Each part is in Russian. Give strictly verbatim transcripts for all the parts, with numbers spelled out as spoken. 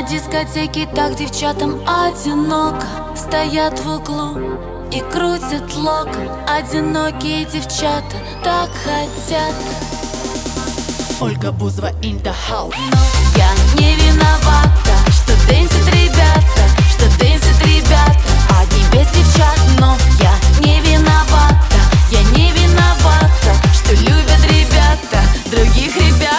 дискотеке так девчатам одиноко. Стоят в углу и крутят локон. Одинокие девчата так хотят. Ольга Бузова in the house. Но я не виновата, что дэнсят ребята, что дэнсят ребята одни без девчат. Но я не виновата, я не виновата, что любят ребята других ребят.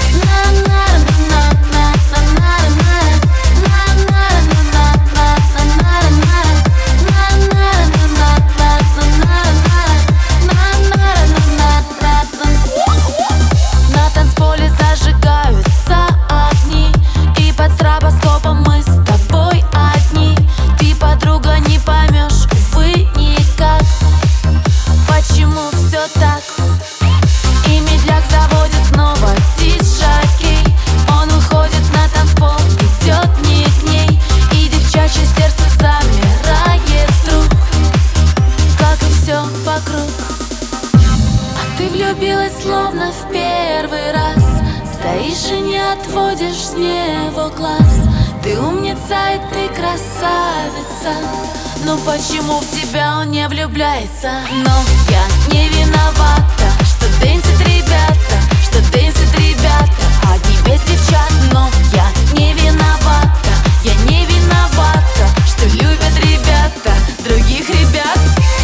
На танцполе зажигаются огни, и под стробоскопом мы с тобой одни. Ты, подруга, не поймешь, увы, никак, почему все так. И медляк заводит снова диджей. Он выходит на танцпол, идет не к ней, и девчачье сердце замирает вдруг, как и все вокруг. А ты влюбилась словно в первый раз. Стоишь и не отводишь с него глаз. Ты умница и ты красавица, но почему в тебя он не влюбляется? Но я не виновата, что дэнсят ребята, что дэнсят ребята одни без девчат. Но я не виновата, я не виновата, что любят ребята других ребят.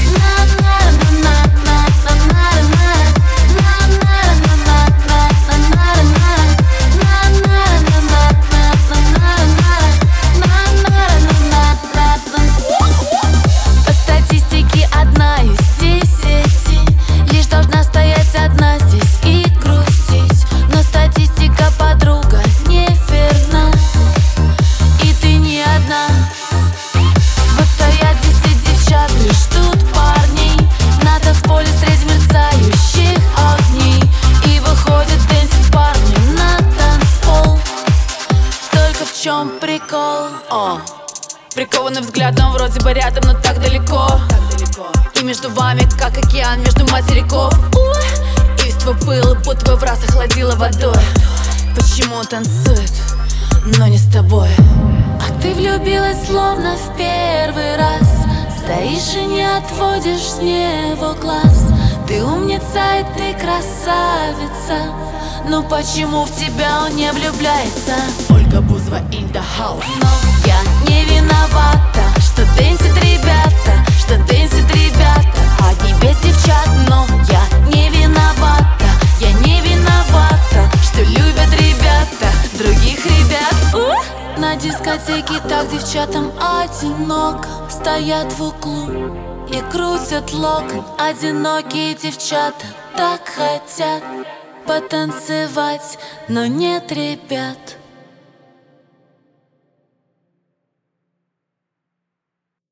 По статистике одна из десяти лишь должна стоять одна здесь и грустить. Но статистика, подруга, не верна, и ты не одна. Вот стоят десять девчат и ждут парней на танцполе среди мерцающих огней, и выходит дэнсить парни на танцпол. Только в чем прикол? О, прикованным взглядом вроде бы рядом, но так далеко. И между вами, как океан между материков. И весь твой пыл, будто бы в раз охладила водой. Почему он танцует, но не с тобой? А ты влюбилась словно в первый раз. Стоишь и не отводишь с него глаз. Ты умница и ты красавица, но почему в тебя он не влюбляется? Ольга Бузова in the house. Но я не виновата, что дэнсят ребята, что дэнсят ребята одни без девчат. Но я не виновата, я не виновата, что любят ребята других ребят. Ух! На дискотеке так девчатам одиноко. Стоят в углу и крутят локон. Одинокие девчата так хотят потанцевать, но нет ребят.